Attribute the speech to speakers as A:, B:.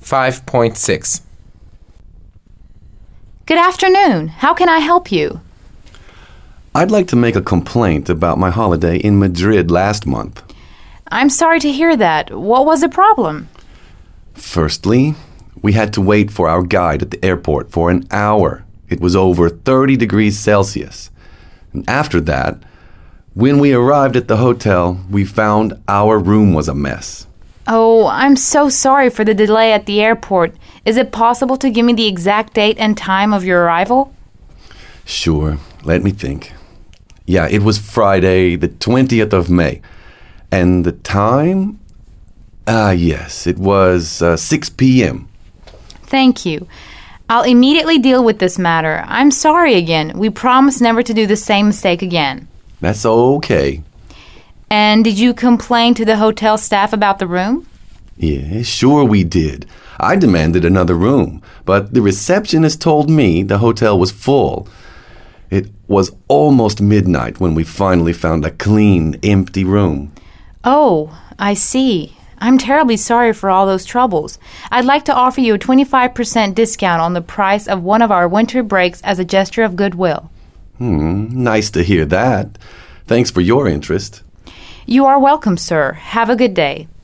A: 5.6.
B: Good afternoon. How can I help you?
C: I'd like to make a complaint about my holiday in Madrid last month.
B: I'm sorry to hear that. What was the problem?
C: Firstly, we had to wait for our guide at the airport for an hour. It was over 30 degrees Celsius. And after that, when we arrived at the hotel, we found our room was a mess.
B: Oh, I'm so sorry for the delay at the airport. Is it possible to give me the exact date and time of your arrival?
C: Sure, let me think. Yeah, it was Friday, the 20th of May. And the time? Yes, it was 6 p.m.
B: Thank you. I'll immediately deal with this matter. I'm sorry again. We promise never to do the same mistake again.
C: That's okay.
B: And did you complain to the hotel staff about the room?
C: Yeah, sure we did. I demanded another room, but the receptionist told me the hotel was full. It was almost midnight when we finally found a clean, empty room.
B: Oh, I see. I'm terribly sorry for all those troubles. I'd like to offer you a 25% discount on the price of one of our winter breaks as a gesture of goodwill.
C: Nice to hear that. Thanks for your interest.
B: You are welcome, sir. Have a good day.